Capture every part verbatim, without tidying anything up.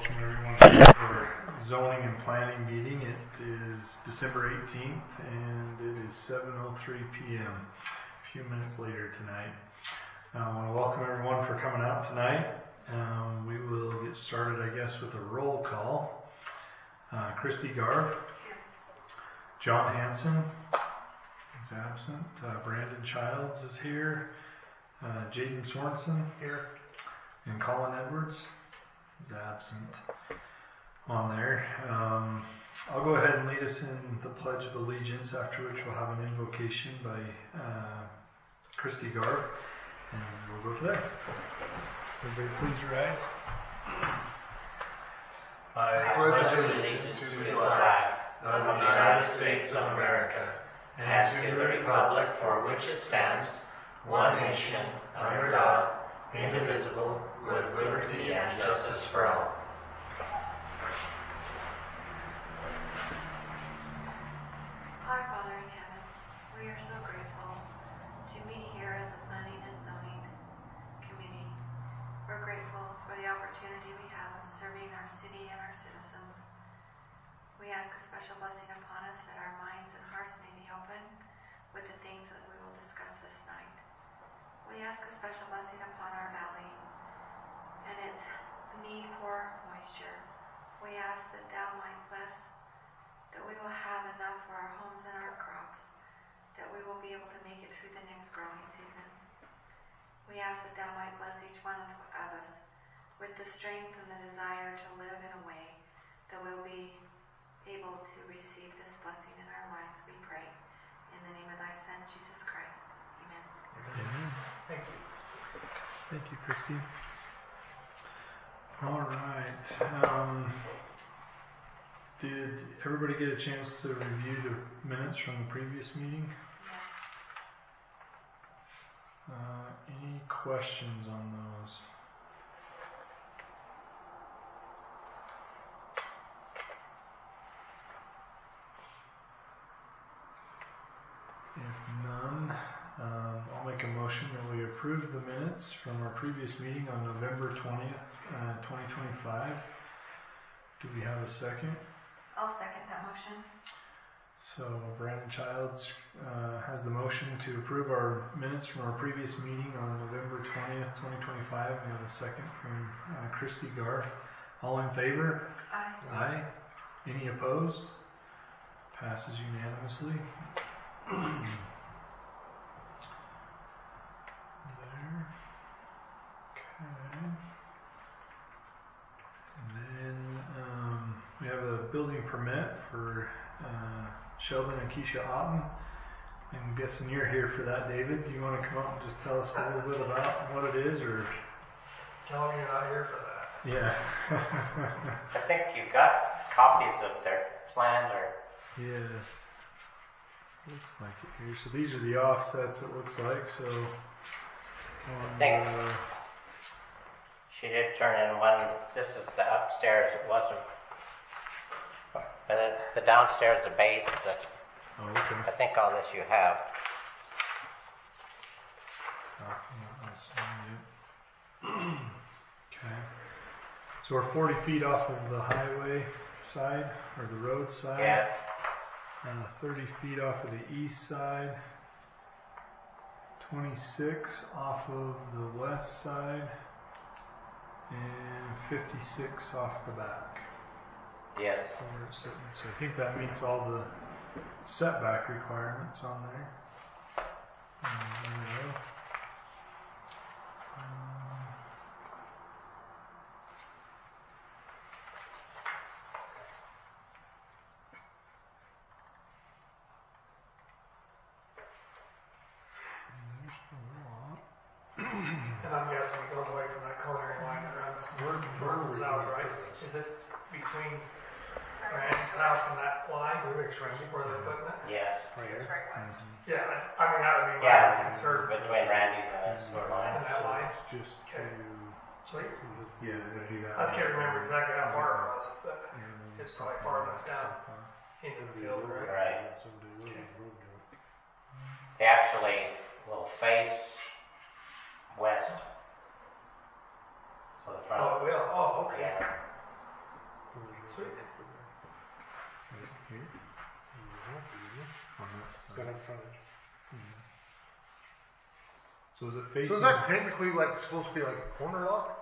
welcome everyone to our zoning and planning meeting. It is December eighteenth and it is seven oh three p.m. a few minutes later tonight. I want to welcome everyone for coming out tonight. Um, we will get started, I guess, with a roll call. Uh, Christy Garf, John Hanson is absent. Uh, Brandon Childs is here. Uh, Jaden Swanson here, and Colin Edwards is absent on there. Um, I'll go ahead and lead us in the Pledge of Allegiance, after which we'll have an invocation by uh, Christy Garf, and we'll go from there. Everybody please rise. I pledge allegiance to the flag of the United States of America and to the republic for which it stands, one nation, under God, indivisible, with liberty and justice for all. Our Father in heaven, we are so grateful to meet here as a planning and zoning committee. We're grateful for the opportunity we have of serving our city and our citizens. We ask a special blessing upon us that our minds and hearts may be open with the things that we will discuss this night. We ask a special blessing upon our valley and its need for moisture. We ask that thou might bless, that we will have enough for our homes and our crops, that we will be able to make it through the next growing season. We ask that thou might bless each one of us with the strength and the desire to live in a way that we'll be able to receive this blessing in our lives, we pray. In the name of thy Son, Jesus Christ. Amen. Amen. Thank you. Thank you, Christy. All right. Um, did everybody get a chance to review the minutes from the previous meeting? Yes. Uh, any questions on those? If none, um, I'll make a motion that we approve the minutes from our previous meeting on November twentieth, uh, twenty twenty-five. Do we have a second? I'll second that motion. So Brandon Childs uh, has the motion to approve our minutes from our previous meeting on November twentieth, twenty twenty-five. We have a second from uh, Christy Garf. All in favor? Aye. Aye. Any opposed? Passes unanimously. There. Okay. And then um, we have a building permit for uh, Sheldon and Keisha Otten. I'm guessing you're here for that, David. Do you want to come up and just tell us a little bit about what it is, or? Tell them you're not here for that. Yeah. I think you got copies of their plans, or Yes. Looks like it here. So these are the offsets, it looks like. So on, I think uh, she did turn in one. This is the upstairs. It wasn't, but it's the downstairs, the base. The, oh, okay. I think all this you have. Oh, not this one yet. Okay. So we're forty feet off of the highway side, or the road side. Yes. Uh, thirty feet off of the east side. twenty-six off of the west side. And fifty-six off the back. Yes. So we're sitting. So I think that meets all the setback requirements on there. And there we go. Um, there's the lot. And I'm guessing it goes away from that coloring line that runs Where, where are we south, going? right? Is it between Randy's house and that line where they're putting it? Yes. Right here? Mhm. Yeah, I, I mean, that would be my Yeah. concern. Between Randy's and the sewer line. And that line? Just to Okay. Sweet. see the, yeah, they do that. I just can't remember exactly how far it was, but And it's probably far enough down into the field, right? Right. They actually will face west. So the front. Oh, it will? Oh, okay. Yeah. Sweet. Right here. On that Got side. in frontage. So is it facing? So is that technically like supposed to be like a corner lot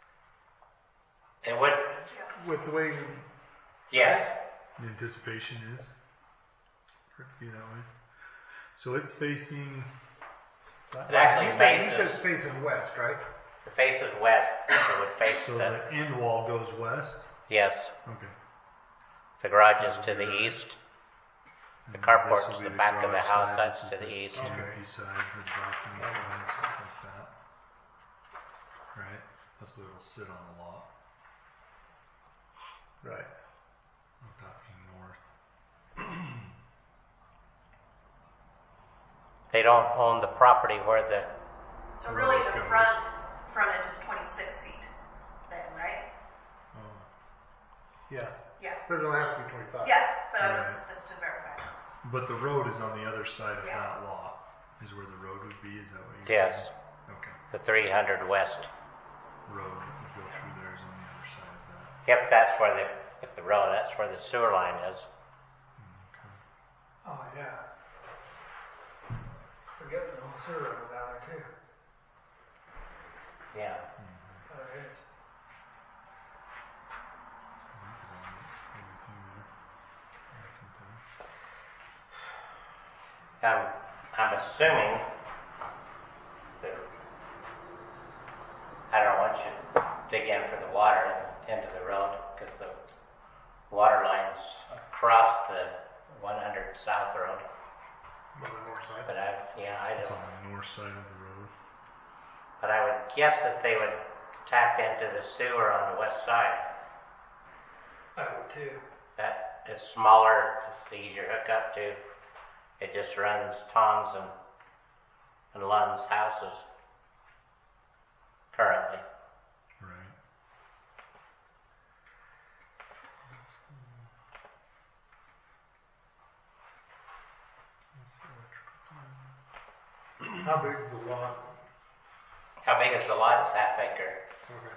It would, with the way? yes, The anticipation is for it to be that way. So it's facing. it actually You said, you said faces, it's facing west, right? it faces west, it would face So the, the end wall goes west. yes, Okay. the garage is to the east. The And carport's this will be the back of the garage house, side, that's this to is the east. Canopy side, the balcony side, something like that. Right. That's where it'll sit on the lot. Right. With that being north. They don't own the property where the, So really Road the goes. front frontage is twenty-six feet then, right? Oh. Yeah. Yeah. But it only has to be twenty-five. Yeah, but I was, Right. just to verify. But the road is on the other side of Yeah. that lot. Is where the road would be. Is that what you're yes, saying? Okay. the three hundred west. Road that would go through there is on the other side of that. Yep, that's where the, if the road, that's where the sewer line is. Okay. Oh, yeah. Forget the whole sewer road down there too. Yeah. Oh, it is. I'm, I'm assuming that, I don't know, once you dig in for the water into the road, because the water line's across the one hundred South Road. On the north side. But I, yeah, I It's don't, on the north side of the road. but I would guess that they would tap into the sewer on the west side. I would too. That is smaller, it's the easier hookup to. It just runs Tom's and, and Lund's houses currently. Right. How big is the lot? How big is the lot? It's half acre. Okay.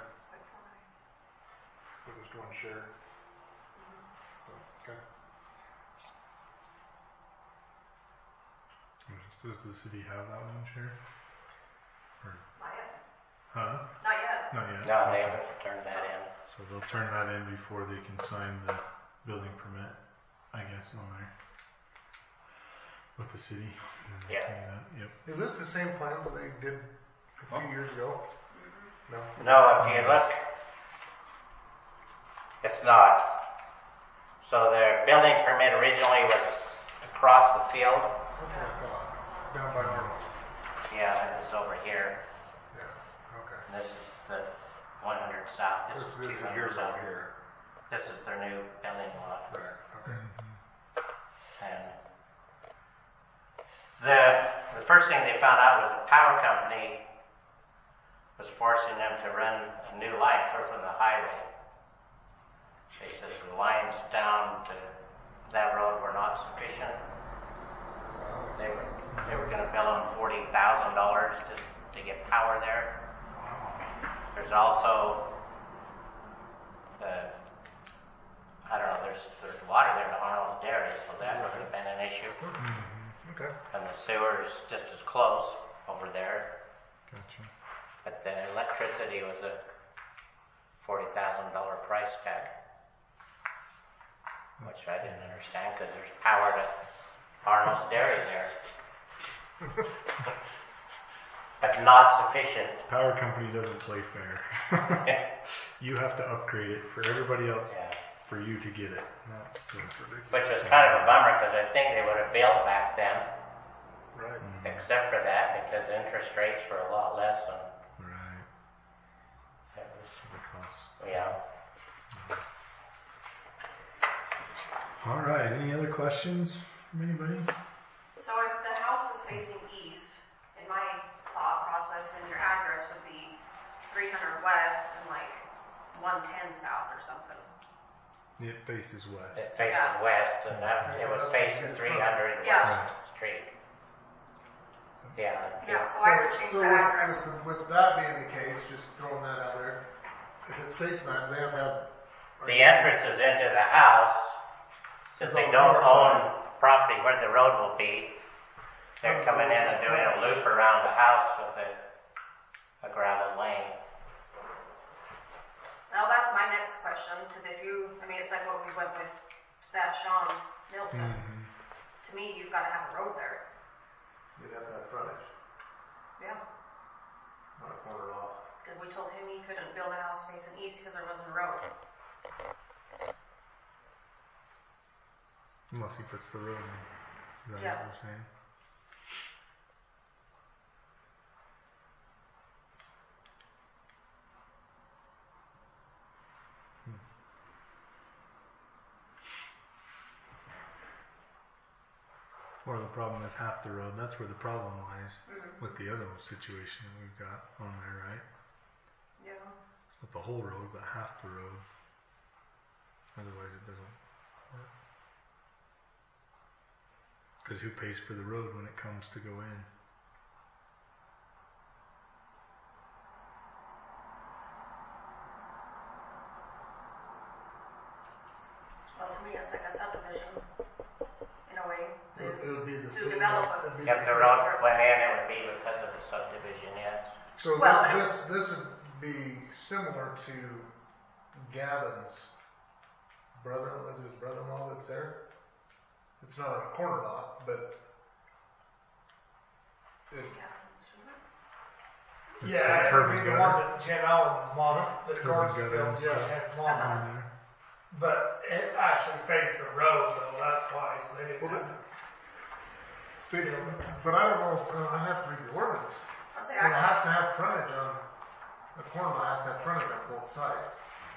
So just one share. Okay. Does the city have that one share? Or, Not yet. huh? Not yet. Not yet. No, they Okay. haven't turned that in. So they'll turn that in before they can sign the building permit, I guess, on there. With the city. Yeah. Yep. Is this the same plan that they did a few years ago? No. No, if you look, it's not. So their building permit originally was across the field. That's what I thought. Down by Arnold. Yeah, it was over here. Yeah. Okay. And this is the one hundred South. This This, is this is two hundred yours South. out here. This is their new building lot. Right. Okay. And the the first thing they found out was the power company was forcing them to run a new line clear from the highway. They said the lines down to that road were not sufficient. They were they were going to bill them forty thousand dollars to to get power there. There's also the I don't know. There's there's water there to Arnold's Dairy, so that wouldn't have been an issue. Mm-hmm. Okay. And the sewer is just as close over there, Gotcha. but the electricity was a forty thousand dollar price tag, which I didn't understand because there's power to Arnold's Dairy there, but not sufficient. Power company doesn't play fair. You have to upgrade it for everybody else Yeah. for you to get it. That's the Which was kind of a bummer because I think they would have bailed back then, Right. except for that because interest rates were a lot less and right. it was, The cost. yeah. All right. Any other questions from anybody? So if the house is facing east, in my thought process, then your address would be three hundred west and like one ten south or something. It faces west. It faces Yeah. west, and that, it was facing three hundred Yeah. West Street. Yeah. Yeah, so I would change So the with- address. With, with that being the case, just throwing that out there, if it's facing that, they have to have The entrances into the house, since they don't own property where the road will be, they're coming in and doing a loop around the house with a, a gravel lane. Now that's my next question, because if you, I mean, it's like what we went with that Sean Milton. Mm-hmm. To me, you've got to have a road there. You'd have to have frontage, Yeah. not a corner lot. Because we told him he couldn't build a house facing east because there wasn't a road. Unless he puts the road in. Is that Yeah. what you're saying? Or the problem is half the road. That's where the problem lies Mm-hmm. with the other situation that we've got on there, right? Yeah. With the whole road, but half the road. Otherwise, it doesn't work. Because who pays for the road when it comes to go in? Well, to me, it's like a subdivision, in a way. It would- it would be the To same. develop it. it'd be If the same. road went in, it would be because of the subdivision, yes. So Well, thi- this, this would be similar to Gavin's brother, was his brother-in-law that's there? It's not a corner lot, but it, Yeah, it would be the one that Jen Owens' mom, that Kirby's Gordon's got built, his. she had mom. On there. But it actually faced the road though, that's why, so they didn't Well, have see, but I don't know, uh, I have to read the ordinance. I'll say It I has to have frontage on, the corner lot has to have frontage on both sides.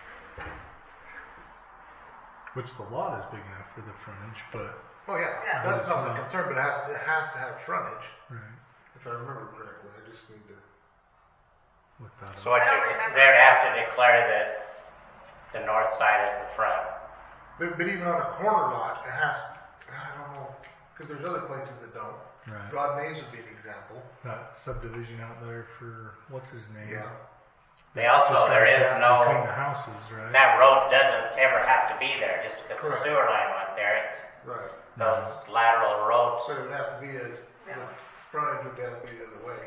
Which the lot is big enough for the frontage, but Oh, yeah, Yeah. that's But not it's the not- concern, but it has, it has to have frontage, right if I remember correctly, I just need to. without So a, what I don't you, remember. they'd have to declare that the north side is the front. But, but even on a corner lot, it has, I don't know, because there's other places that don't. right Rod Mays would be an example. that subdivision out there for what's his name? Yeah. They also, Just got there a is gap between no, the houses, right? that road doesn't ever have to be there, just because the Correct. sewer line went there, it's Right. those lateral roads. So it would have to be a, Yeah. the frontage would have to be the other way.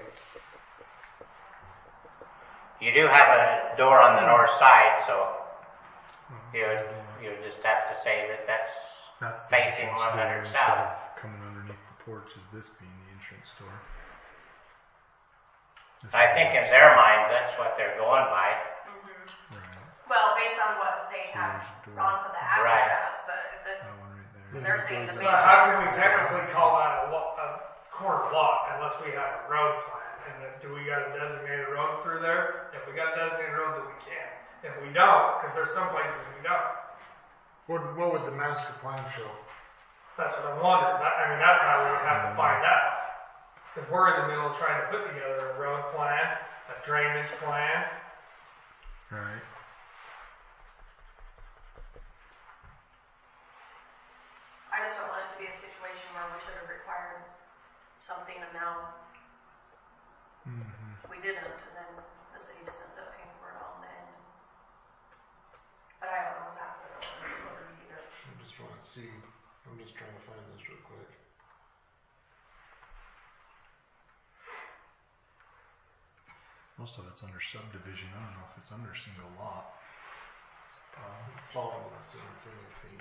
You do have a door on the north side, so Mhm. you would, you would just have to say that that's That's the facing entrance one door hundred instead south. of coming underneath the porch is this being the entrance door. This I is think the in their minds, that's what they're going by. Mm-hmm. Right, Well, based on what they So have there's a door. drawn for the access, Right. pass, but if the, that one right there. they're saying the But main. But how can we technically call that a, lo- a corner lot unless we have a road plan? And then do we got a designated road through there? If we got a designated road, then we can. If we don't, because there's some places we don't. What, what would the master plan show? That's what I'm wondering. That, I mean, that's how we would have to find out. Because we're in the middle of trying to put together a road plan, a drainage plan. Right. I just don't want it to be a situation where we should have required something and now Mm-hmm. we didn't, and then the city just ends up paying for it all in the end. But I don't know exactly what it's going to be either. I'm just trying to see, I'm just trying to find this real quick. Most of it's under subdivision. I don't know if it's under single lot. It's the problem. It's all the same thing, I think.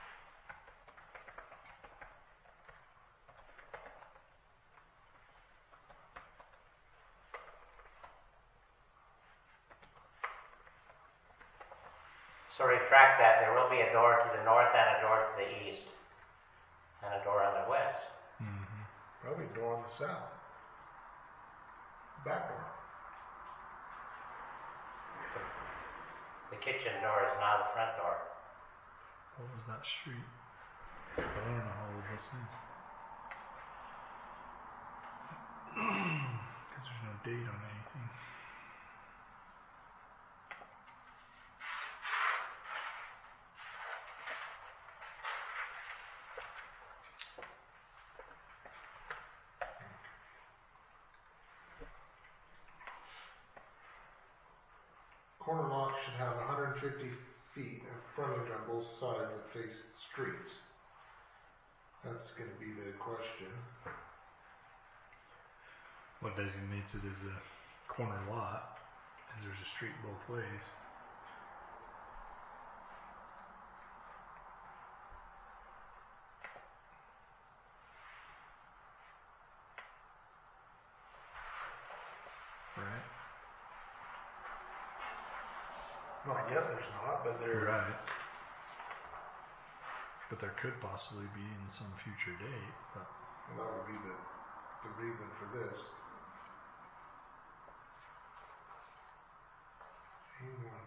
So retract that, there will be a door to the north and a door to the east, and a door on the west. Mm-hmm. Probably door on the south. Back door. The kitchen door is now the front door. What was that street? I don't know how old this is. Because there's no date on anything. Corner lot should have one hundred fifty feet of frontage on both sides that face the streets. That's gonna be the question. What designates it as a corner lot is there's a street both ways. Right? Not yet, there's not, but there. Right. But there could possibly be in some future date. But Well, that would be the, the reason for this. A one.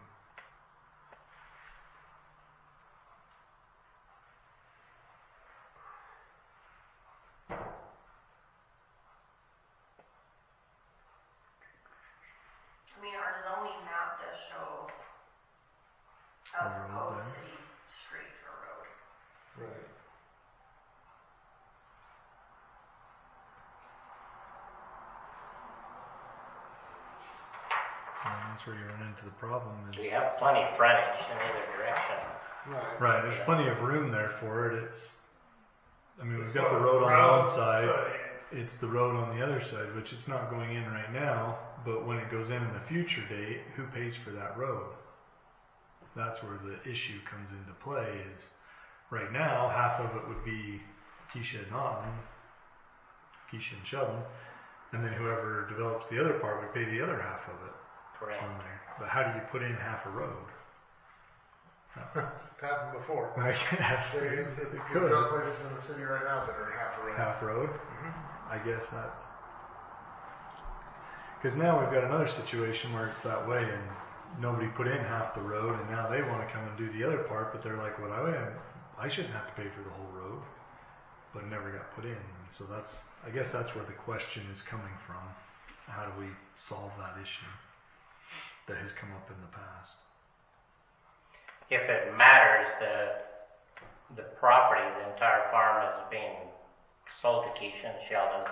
I mean, our zoning map does show a A road proposed there. city street or road. Right. and that's where you run into the problem is We have plenty of frontage in either direction. Right. right. There's plenty of room there for it. It's I mean we've got the Well, road on road one side. could- It's the road on the other side, which it's not going in right now, but when it goes in in the future date, who pays for that road? That's where the issue comes into play is right now, half of it would be Keisha and Naughton, Keisha and Sheldon, and then whoever develops the other part would pay the other half of it Correct. on there. But how do you put in half a road? That's, It's happened before. I guess There, it, it, it we've could. got places in the city right now that are half a road. Half road? Mhm. I guess that's because now we've got another situation where it's that way, and nobody put in half the road, and now they want to come and do the other part, but they're like, "Well, I, I shouldn't have to pay for the whole road," but it never got put in. And so that's, I guess, that's where the question is coming from. How do we solve that issue that has come up in the past? If it matters, the the property, the entire farm is being sold to Keisha and Sheldon.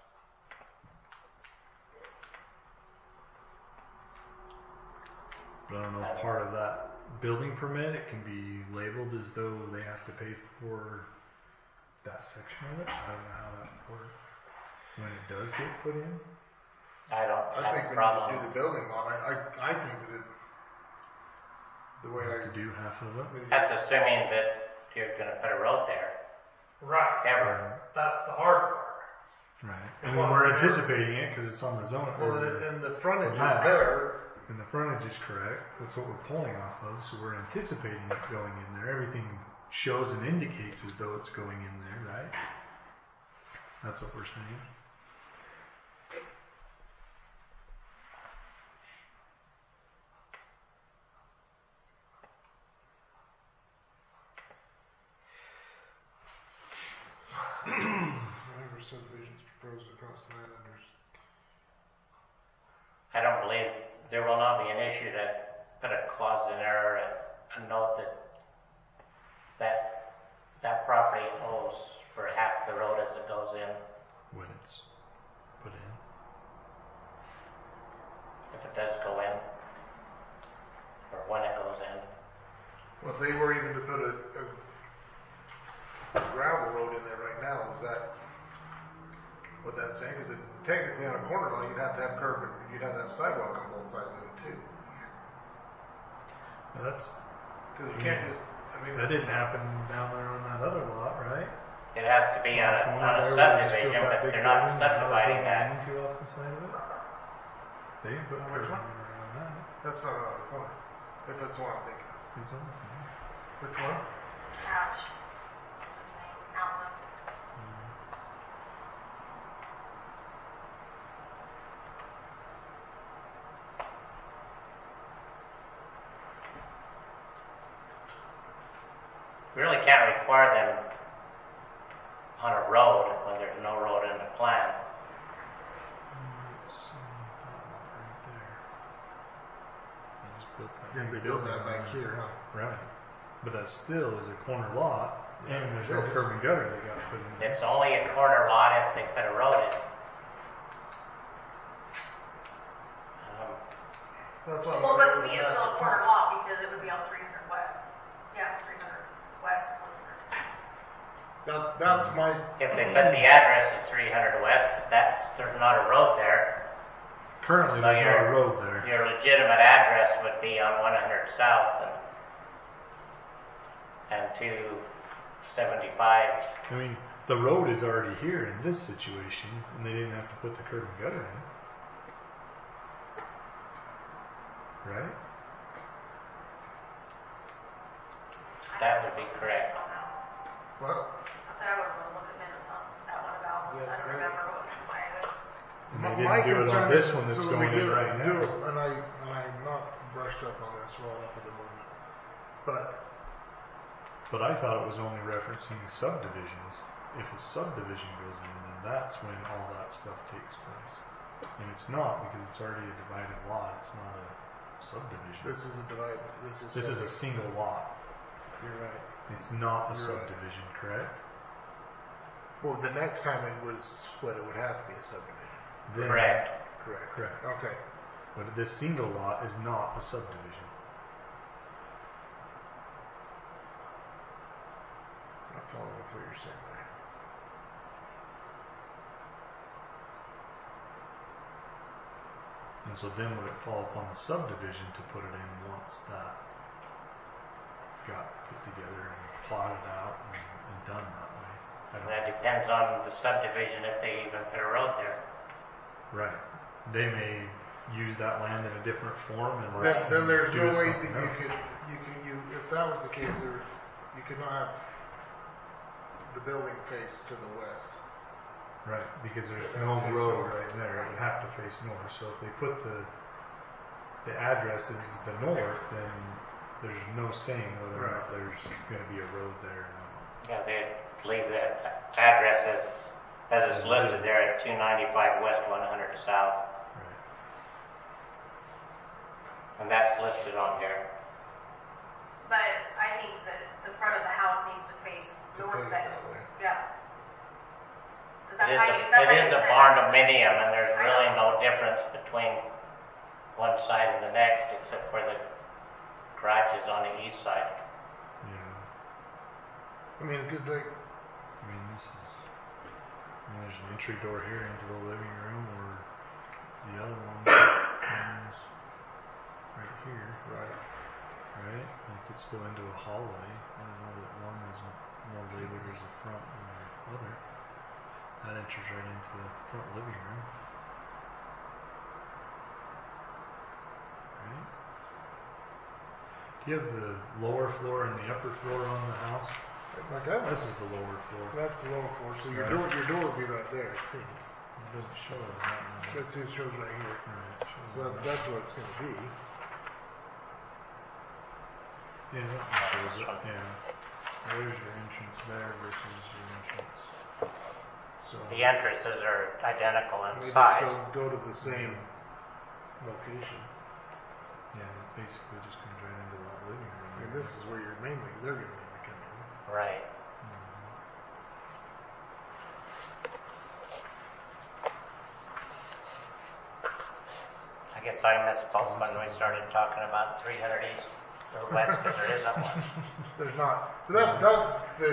But I don't know, part of that building permit, it can be labeled as though they have to pay for that section of it. I don't know how that works. When it does get put in, I don't I have think a we problem. need to do the building on it. I, I think that it, the way I. to do half of it. That's assuming that you're going to put a road there. Right, Ever. that's the hard part. Right. And then we're anticipating it because it's on the zone. Well, or and, the- and the frontage is map. there. And the frontage is correct. That's what we're pulling off of. So we're anticipating it going in there. Everything shows and indicates as though it's going in there, right? That's what we're saying. Whatever subdivisions proposed across land under. I don't believe there will not be an issue to put a clause in there, a, a note that that that property owes for half the road as it goes in. When it's put in. If it does go in, or when it goes in. Well, if they were even to put a, a, a gravel road in there right now, is that what that's saying? Because technically on a corner lot, you'd have to have curb, and you'd have to have sidewalk on both sides of it too. Now that's Because you can't just, I mean, that didn't happen down there on that other lot, right? It has to be on a, The one on a there where they subdivision, still got but big they're not buildings and now they're subdividing putting that. a lean-to off the side of it. They didn't put Which one? on that. that's not on a corner. If that's what I'm thinking. It's on the corner. Which one? Cash. What's his name? Outlook. Mm. We really can't require them on a road when there's no road in the plan. It's um, right there. They just built that. Yeah, they big built that building back on here, it. huh? Right. But that still is a corner lot, and there's no It is. curb and gutter they got put in. It's only a corner lot if they put a road in. Um, That's what Well, but to I'm me, it's still a corner lot because it would be on three hundred west. Yeah, three hundred west, one hundred. That, that's my, If they put the address at three hundred west, that's, there's not a road there. Currently, So there's your- no road there. Your legitimate address would be on one hundred south and, and two seventy-five. I mean, the road is already here in this situation, and they didn't have to put the curb and gutter in. Right? That would be correct. well, I said I would want to look at minutes on that one about, Yeah, I don't I- remember what was decided. And my, they my didn't do it concern on this is- one that's so when we going in do- right do now. it, And I, and I'm not brushed up on this well enough at the moment, but But I thought it was only referencing subdivisions. If a subdivision goes in, then that's when all that stuff takes place. And it's not, because it's already a divided lot. It's not a subdivision. this is a divide, this is. This is a single lot. You're right. It's not a You're right. subdivision, correct? Well, the next time it was split, it would have to be a subdivision. Then- Correct. Correct. Correct. Okay. But this single lot is not a subdivision. I'm following with what you're saying there. And so then would it fall upon the subdivision to put it in once that got put together and plotted out and, and done that way? I don't That depends on the subdivision if they even put a road there. Right. They may use that land in a different form and Then, then there's do no way that something you else. could, you could, you, if that was the case, there, you could not have the building face to the west. Right, because there's It no has to face road north. right there. It would have to face north. So if they put the the address as the north, then there's no saying whether or not there's going to be a road there or not. Yeah, they'd leave the address as, as it's listed there at two ninety-five west, one hundred south. Right. And that's listed on here. But I think that the front of the house needs to face To north face then. that way. Yeah. 'Cause It that's is how a, you, that's it how is you a said barndominium, and there's I really know. no difference between one side and the next, except for the garage is on the east side. Yeah. I mean, because like, I mean, this is. I mean, there's an entry door here into the living room, or the other one comes right here, right, right? And it could still into a hallway. I don't know that one is more labeled as a front than the other. That enters right into the front living room. Right? Do you have the lower floor and the upper floor on the house? like that This was, is the lower floor. that's the lower floor, so your Right. door, your door would be right there, I think. It doesn't show it on that one. Let's see, it shows right here. Right, it shows So on that's, that. that's what it's gonna be. Yeah, that one shows it. Yeah. There's your entrance there versus your entrance. So The entrances are identical in maybe size. go, go to the same location. Yeah, it basically just comes right into that living room. I mean, this is where you're mainly, they're gonna mainly come in. Right. Mhm. I guess I misspoke when we started talking about three hundred east or west, because there isn't one. There's not, but that, that, the,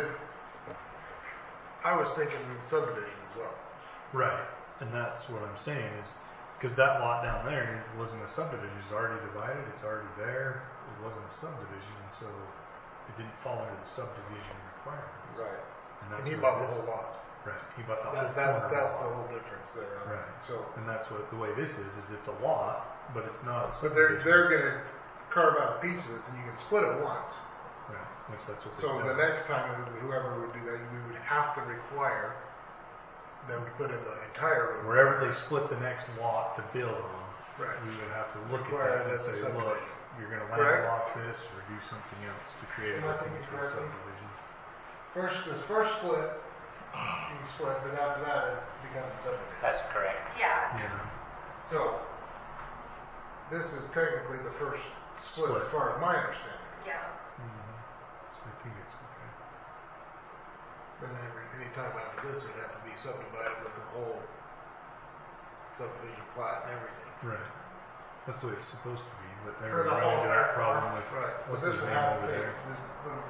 I was thinking subdivision as well. Right, and that's what I'm saying is, because that lot down there wasn't a subdivision, it's already divided, it's already there, it wasn't a subdivision, and so it didn't fall under the subdivision requirements. Right. And And that's he what bought it the is. whole lot. Right, he bought the That, whole that's, corner that's lot. the whole difference there. Right. So, And that's what, the way this is, is it's a lot, but it's not a but they're, subdivision. they're gonna carve out pieces and you can split it once. Right, which that's what So they've the done. next time whoever would do that, we would have to require them to put in the entire road. Wherever they split the next lot to build on, Right. we would have to look Require at that and it as a say, look, subdivision. you're going to Correct? landlock this or do something else to create Am I everything thinking into a correctly? subdivision. First, this first split, you can split, but after that, it becomes a subdivision. That's correct. Yeah. Yeah. So, this is technically the first split, Split. as far as my understanding. Yeah. Mm-hmm. So I think it's okay. Then every, any time after this, it'd have to be subdivided with the whole subdivision plat and everything. Right. That's the way it's supposed to be, but Or they're the running whole into that third problem floor. with Right, but what's this his would name have over to there. face, this- the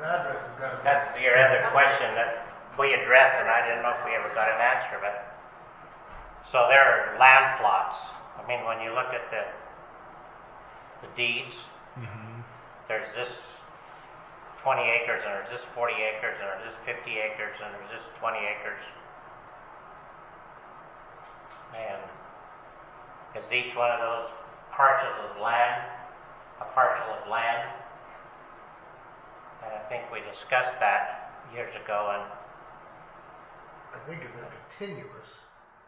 That's your other question that we addressed, and I didn't know if we ever got an answer, but, so there are land plots. I mean, when you look at the, the deeds, Mm-hmm. there's this twenty acres, and there's this forty acres, and there's this fifty acres, and there's this twenty acres. And is each one of those parcels of land a parcel of land? And I think we discussed that years ago, and I think if they're continuous,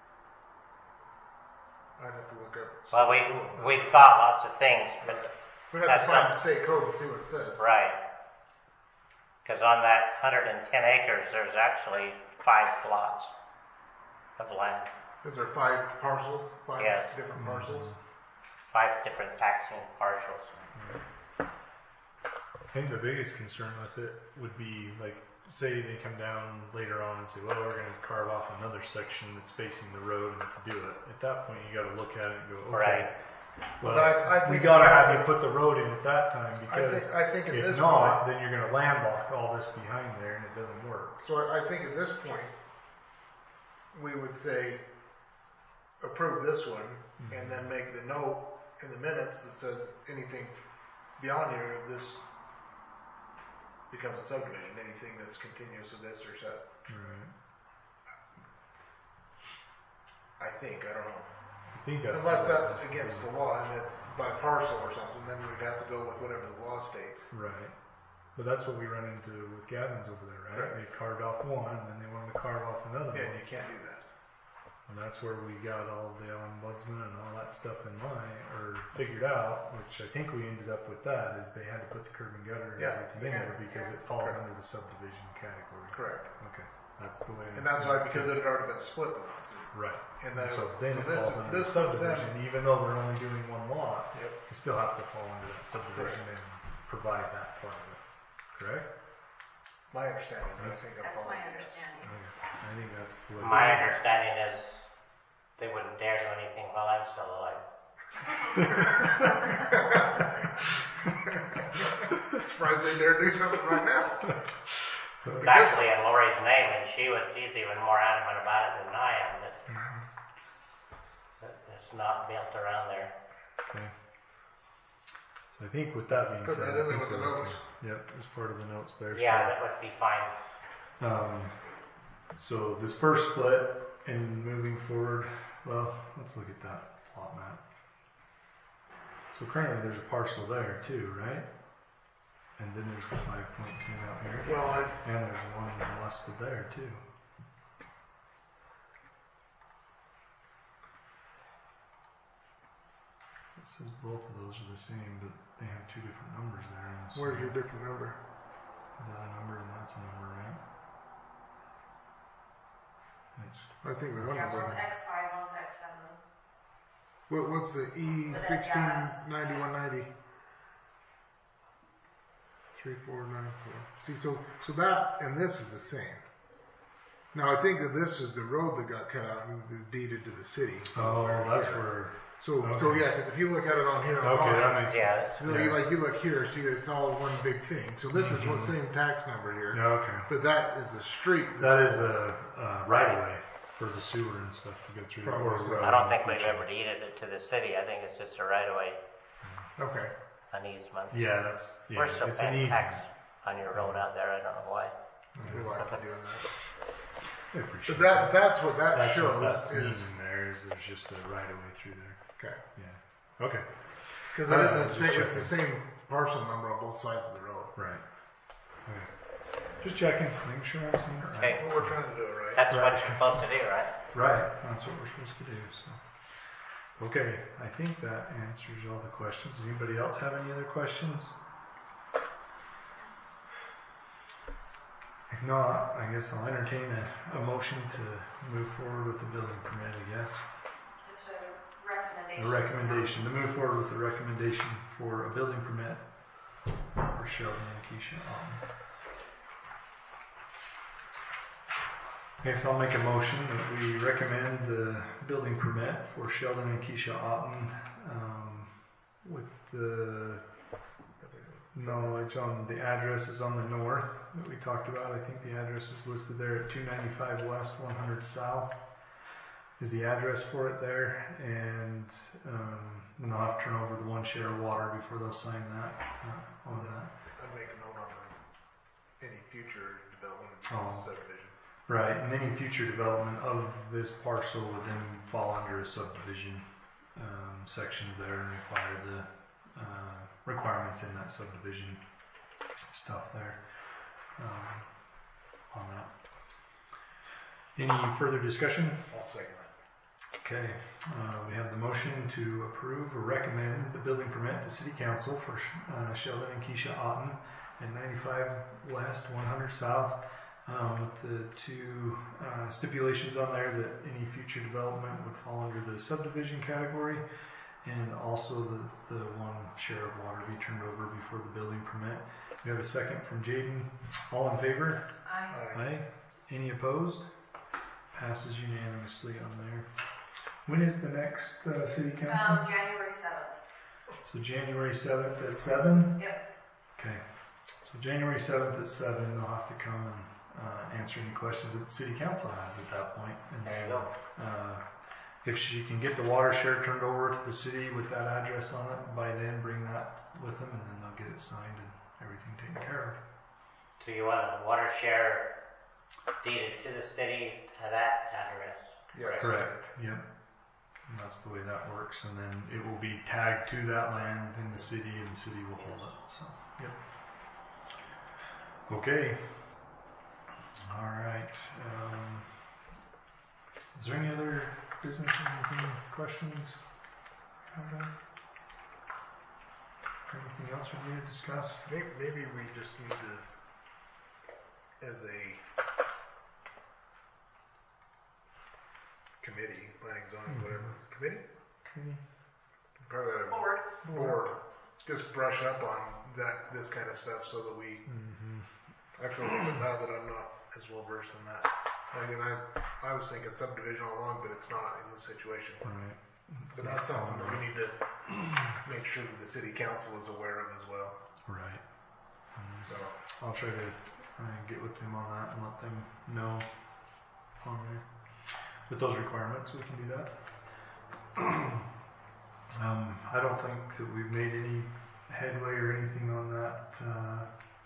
I'd have to look up. well, we we've thought lots of things, but We'd have that's to find not- the state code and see what it says. right, because on that one hundred ten acres, there's actually five plots of land, Is there five parcels? Five Yes. different parcels? five different taxing parcels. I think the biggest concern with it would be, like, say they come down later on and say, well, we're going to carve off another section that's facing the road, and to do it, at that point you got to look at it and go, okay, Right. well, But I- I we think got to we have have you put the road in at that time, I because think, I think at if this not, point, then you're going to landlock all this behind there, and it doesn't work. so I I think at this point, we would say, approve this one, and then make the note in the minutes that says anything beyond here, this becomes a subdivision, anything that's continuous with this or set. Right. I think, I don't know. I think that's Unless the way that's it has to against be. the law and it's by parcel or something, then we'd have to go with whatever the law states. Right. But that's what we run into with Gavin's over there, right? Right. They carved off one, and then they wanted to carve off another Yeah, one. you can't do that. And that's where we got all the ombudsman and all that stuff in line, or figured out, which I think we ended up with that, is they had to put the curb and gutter and Yeah. everything in there because it falls Correct. under the subdivision category. Correct. Okay, that's the way. And that's why, because it had already been split the ones. Right. And then, So then it so this falls is, under this the is subdivision, them. even though they're only doing one lot, Yep. you still have to fall under that subdivision and provide that part of it. Correct? My understanding, I think I'm That's following my you. understanding. Okay. I think that's the way. My understanding is they wouldn't dare do anything while I'm still alive. Surprised they dare do something right now. It's actually in Lori's name, and she was, she's even more adamant about it than I am, that, that it's not built around there. Okay. So I think with that being Put said, that I in there think with the we're notes. okay. Yep, as part of the notes there. Yeah, that would be fine. So, um, so this first split and moving forward, well, let's look at that plot map. So currently there's a parcel there too, right? And then there's the five point two out here. Well, I, And there's one listed there too. It says both of those are the same, but they have two different numbers there. I'm where's your assuming. different number? Is that a number and that's a number, right? It's, I think the one Yeah, is, one's X five, one's X seven. what, what's the E But that- sixteen yeah, that's- ninety-one ninety? Three, four, nine, four. See, so, so that and this is the same. Now, I think that this is the road that got cut out and was deeded to the city. oh, that's Here. where. So, so okay. yeah, because if you look at it on here, on Okay, that ours, makes Yeah, that's, so you, like you look here, see that it's all one big thing. So this is what Mhm. same tax number here, Yeah, okay. but that is the street. That is a, uh right of way for the sewer and stuff to go through. Probably or so. road I don't think and we've ever deeded it to the city. I think it's just a right of way, Okay. an easement. Yeah, that's yeah. We're still it's an paying easement. tax on your road out there. I don't know why. We like to doing that. I appreciate But that, that's what that That's shows what that's is, meaning there is there's just a right of way through there. okay. Yeah. Okay. Because Uh, it is just the same, checking. it's the same parcel number on both sides of the road. Right. Okay. Just checking, making sure I'm seeing it right. Okay. Well, we're trying to do it right. That's Right. what you're supposed to do, right? Right. That's what we're supposed to do. So. Okay. I think that answers all the questions. Does anybody else have any other questions? If not, I guess I'll entertain a, a motion to move forward with the building permit, I guess. Just a recommendation. A recommendation, to move forward with a recommendation for a building permit for Sheldon and Keisha Otten. Okay, so I'll make a motion that we recommend the building permit for Sheldon and Keisha Otten, um, with the, no, mileage on the address is on the north that we talked about. I think the address was listed there at two ninety-five west, one hundred south is the address for it there. And um, then I'll have to turn over the one share of water before they'll sign that uh, on that. I'd make a note on the, any future development Oh. subdivision. Right, and any future development of this parcel would then fall under a subdivision um, sections there and require the uh, requirements in that subdivision stuff there um, on that. Any further discussion? I'll second that. Okay, uh, we have the motion to approve or recommend the building permit to City Council for uh, Sheldon and Keisha Otten at ninety-five West, one hundred South, um, with the two uh, stipulations on there that any future development would fall under the subdivision category, and also the, the one share of water be turned over before the building permit. We have a second from Jaden. All in favor? I, Aye. Aye. Any opposed? Passes unanimously on there. When is the next uh, city council? um, January seventh. So January seventh at seven? Yep. Okay. So January seventh at seven, they'll have to come and uh, answer any questions that the city council has at that point. And There then, you go. uh, if she can get the water share turned over to the city with that address on it, by then bring that with them and then they'll get it signed and everything taken care of. So you want a water share deeded to the city to that address? Yes. Correct. Yep. And that's the way that works. And then it will be tagged to that land in the city, and the city will hold it. So, yep. Okay. All right. Um, is there any other business or anything, questions? Okay. Anything else we need to discuss? Maybe, maybe we just need to, as a committee, planning, zoning, whatever, committee? Okay. Probably a Board. board, just brush up on that, this kind of stuff so that we, Mm-hmm. I feel a little bit bad that I'm not as well versed in that. I mean, I, I was thinking subdivision all along, but it's not in this situation. All right. But that's something that we need to make sure that the city council is aware of as well. Right. Mhm. So, I'll try to uh, get with them on that and let them know on there. With those requirements, we can do that. um, I don't think that we've made any headway or anything on that uh,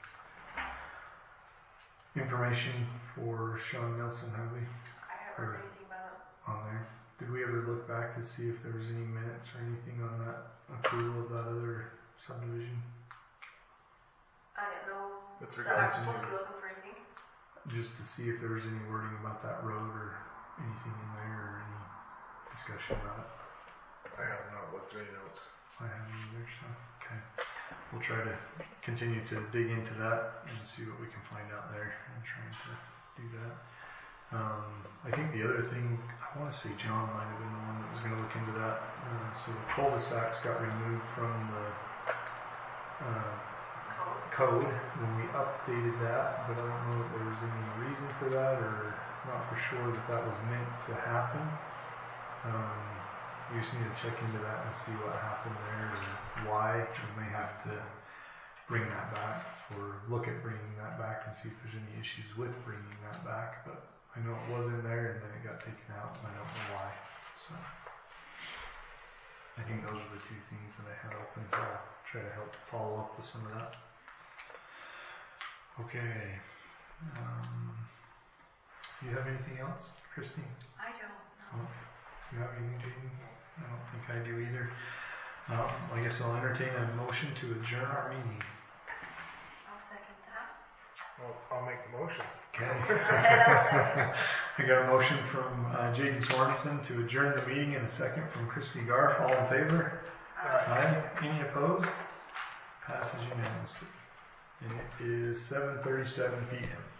information for Sean Nelson, have we? I haven't heard anything about it. On there? Did we ever look back to see if there was any minutes or anything on that approval of that other subdivision? I didn't know with that I regards was supposed to be to, looking for anything. Just to see if there was any wording about that road or anything in there or any discussion about it. I have not looked through any notes. I haven't either, so, okay. We'll try to continue to dig into that and see what we can find out there and trying to do that. Um, I think the other thing, I want to say John might have been the one that was going to look into that. Uh, so the cul-de-sacs got removed from the uh, code when we updated that, but I don't know if there was any reason for that or not for sure that that was meant to happen. Um, we just need to check into that and see what happened there and why. We may have to bring that back or look at bringing that back and see if there's any issues with bringing that back. But I know it was in there and then it got taken out and I don't know why. So I think those are the two things that I had open. I'll try to help follow up with some of that. Okay. Um, do you have anything else, Christine? I don't Oh, know. do you have anything, Jaden? I don't think I do either. Um, I guess I'll entertain a motion to adjourn our meeting. I'll second that. Well, I'll make the motion. Okay. I got a motion from uh, Jaden Sorensen to adjourn the meeting and a second from Christy Garf. All in favor? Aye. Any opposed? Passes unanimously. And it is seven thirty-seven p m